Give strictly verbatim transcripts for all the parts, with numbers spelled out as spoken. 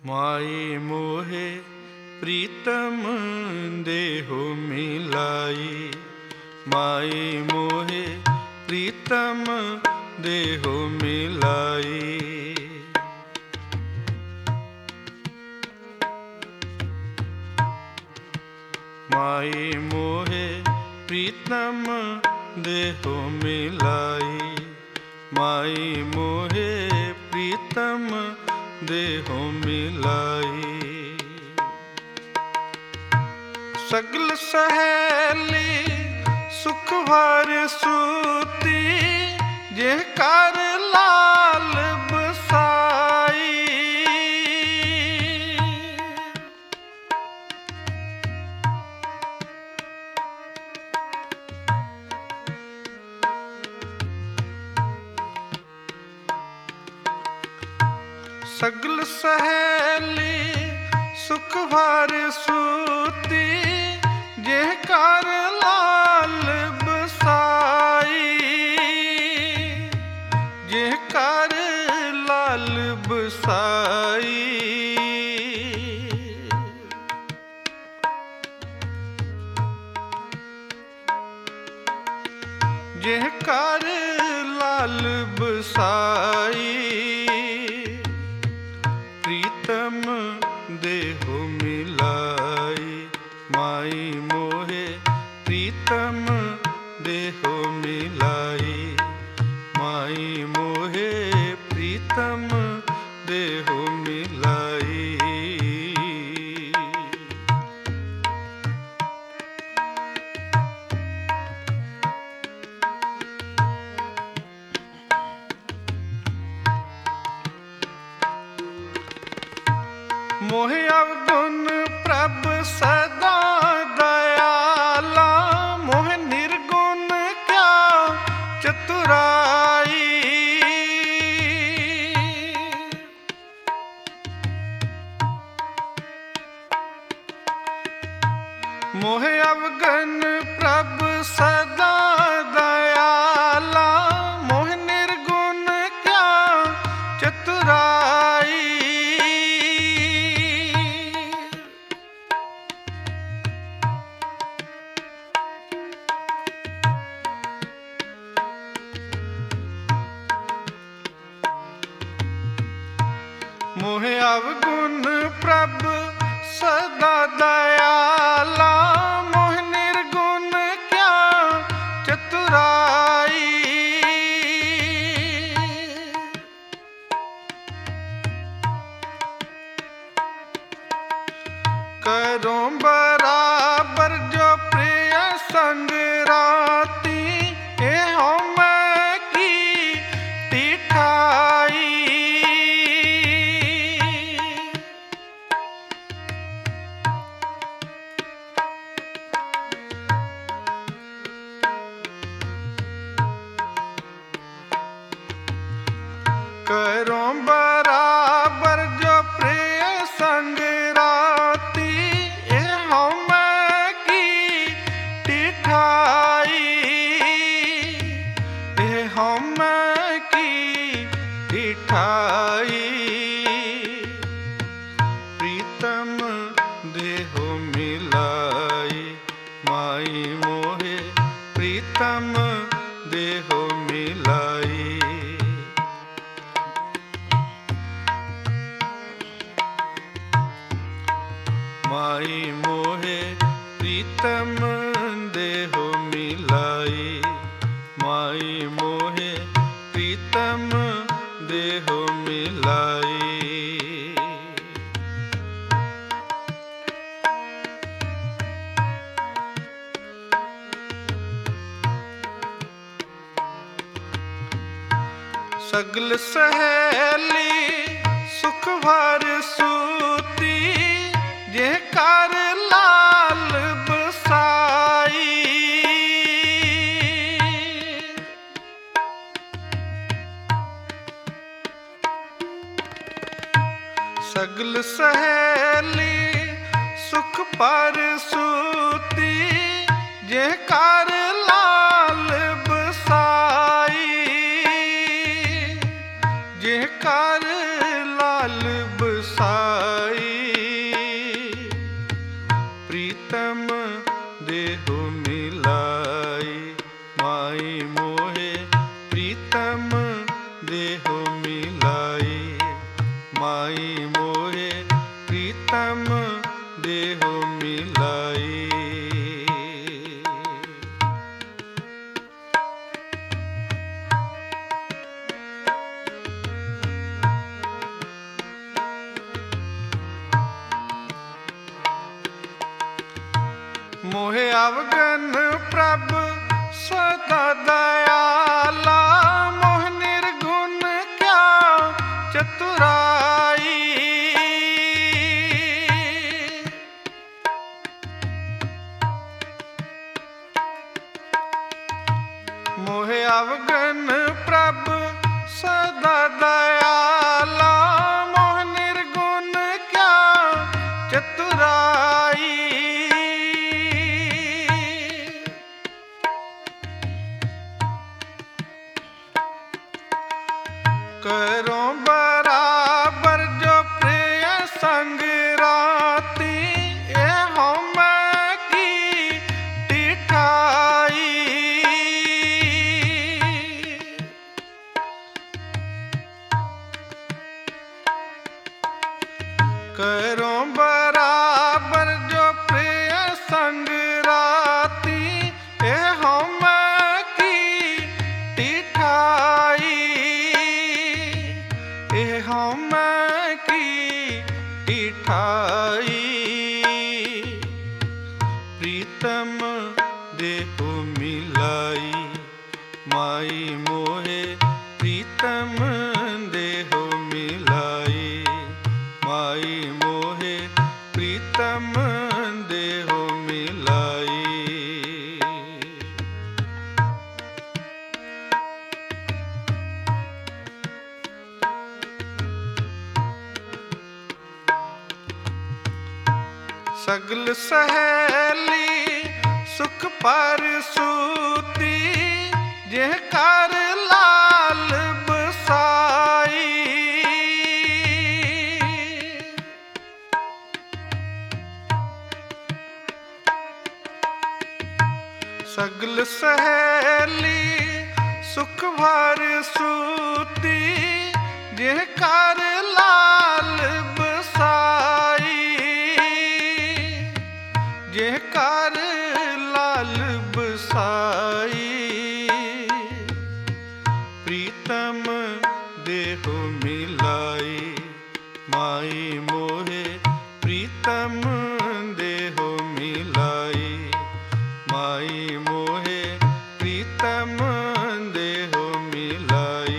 माई मोहे प्रीतम देहो मिलाई, माई मोहे प्रीतम देहो मिलाई। माई मोहे प्रीतम देहो मिलाई, माई मोहे प्रीतम देहो मिलाई। सगल सहेली सुख भर सूती, जे कर लाल बसाई। सगल सहेली सुख भर सूती, जे कर लाल बसाई, जे कर लाल बसाई। जे कर लाल बसाई, प्रीतम देहो मिलाई, माई मोहे प्रीतम देहो मिलाई, माई मोहे प्रीतम देहो मिलाई। मोहे अवगुण प्रभ सदा दयाला, मोहे निर्गुण क्या चतुराई। मोहे अवगुण प्रभ सदा दयाला, मोहे निर्गुण क्या चतुराई। मोहे अवगुण प्रभ सदा दयाला, मोहे निर्गुण क्या चतुराई। करो बराबर जो प्रिय संग राती, एहो मैं की तिठाई। करो बराबर जो प्रिय संग राती, एहो मैं की तिठाई, एहो मैं की तिठाई। प्रीतम देहो मिलाई, माई मोहे प्रीतम देहो मिलाई। माई मोहे प्रीतम देहो मिलाई, माई मोहे प्रीतम देहो मिलाई। सगल सहेली सुख भर सूती, जे कर लाल बसाई। सगल सहेली सुख पर सूती, जे कर लाल बसाई, जे कर लाल बसाई। मोहे अवगन प्रभ सदा दयाला, मोह निर्गुण क्या चतुराई। मोहे अवगन प्रभ सदा दयाला, मोह निर्गुण क्या चतुराई। करो बराबर जो प्रिय संग राती, एहो मैं की टिठाई। करो बराबर जो प्रिय संग राती, एहो मैं की टिठाई। एहो मैं की टिठाई। प्रीतम देहो मिलाई, माई मोहे प्रीतम देहो मिलाई। माई मोहे प्रीतम देहो मिलाई। सगल सहेली सुख पर सूती, जेह कर लाल बसाई। सगल सहेली सुख भर सूती, जेह कर लाल बसाई। जेह कर लाल बसाई। प्रीतम देहो मिलाई, माई मोहे प्रीतम देहो मिलाई। माई मोहे प्रीतम देहो मिलाई।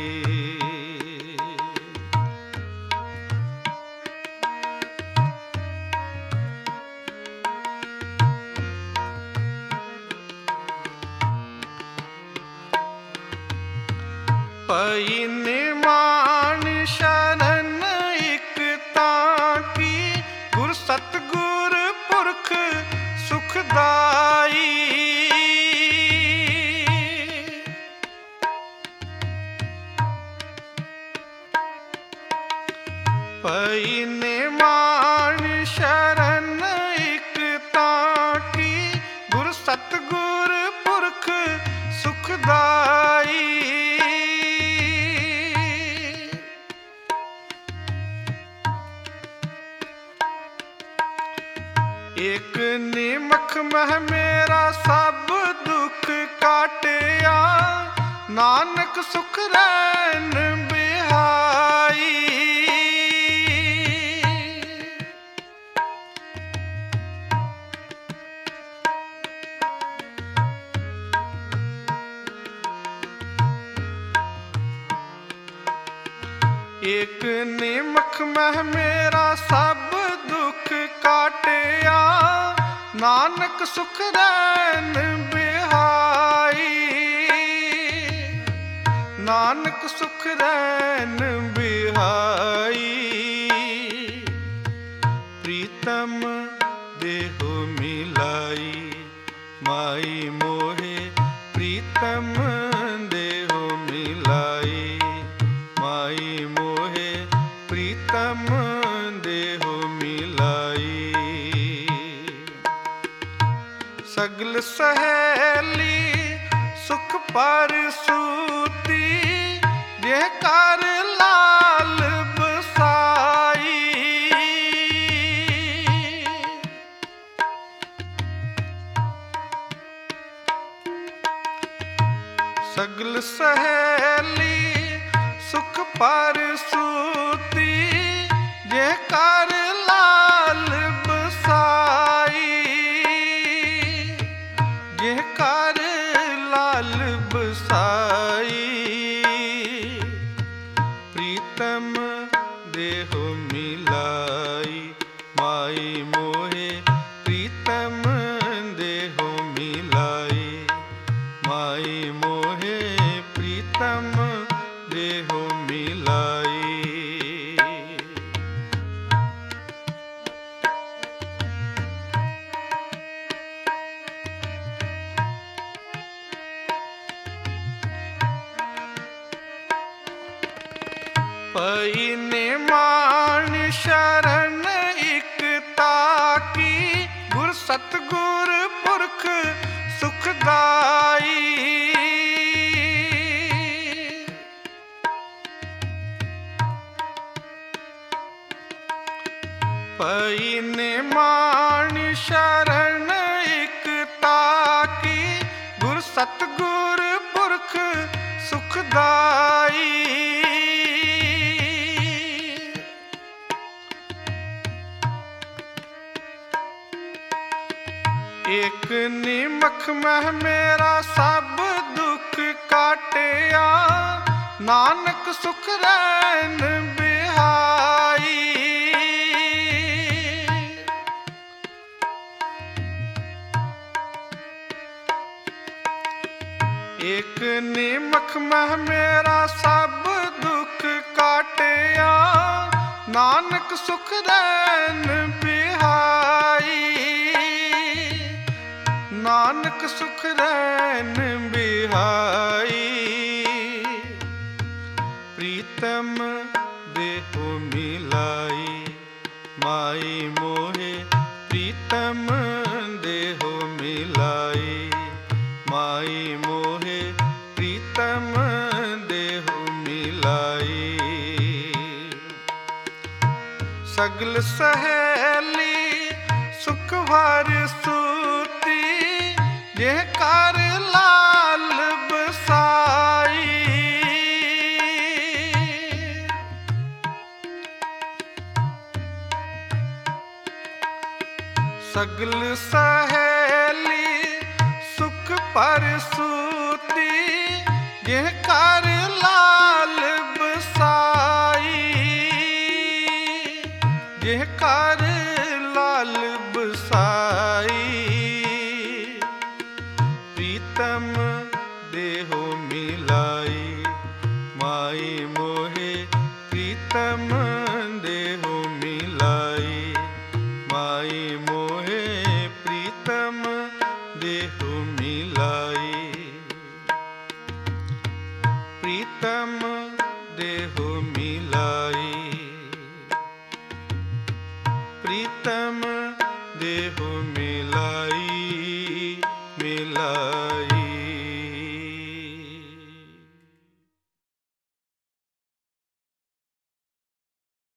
पई निमान शरण इक ताकी, गुर सतगुर पुरख सुखदाई। पई निमान शरण इक ताकी, गुर सतगुर पुरख सुखदाई। एक निमख मह मेरा सब दुख काटिया, नानक सुख रैन बिहाई। एक निमख मह मेरा सब दुख काटिया, नानक सुख रैन बिहाई। नानक सुख रैन बिहाई। प्रीतम देहो मिलाई, माई मोहे प्रीतम देहो मिलाई। माई मोहे प्रीतम देहो मिलाई। सगल सहेली सुख पर सूती, जेह कर लाल बसाई। सगल सहेली सुख पर सूती, जेह कर लाल बसाई। पई निमान शरण इकता की, गुर सतगुर पुरख सुखदाई। पई निमान शरण इकता की, गुर सतगुर पुरख सुखदाई। एक निमख मह मेरा सब दुख काटिया, नानक सुख रैन बिहाई। एक निमख मह मेरा सब दुख काटिया, नानक सुख रैन बिहाई। नानक सुख रैन बिहाई। प्रीतम देहो मिलाई, माई मोहे प्रीतम देहो मिलाई। माई मोहे प्रीतम देहो मिलाई। सगल सहेली सुख भर सूती, जे कर लाल बसाई। सगल सहेली सुख पर सूती, जे कर लाल बसाई। जे कर लाल बसाई। प्रीतम देहो मिलाई, माई मोहे प्रीतम देहो मिलाई। माई मोहे प्रीतम देहो मिलाई। प्रीतम देहो मिलाई। प्रीतम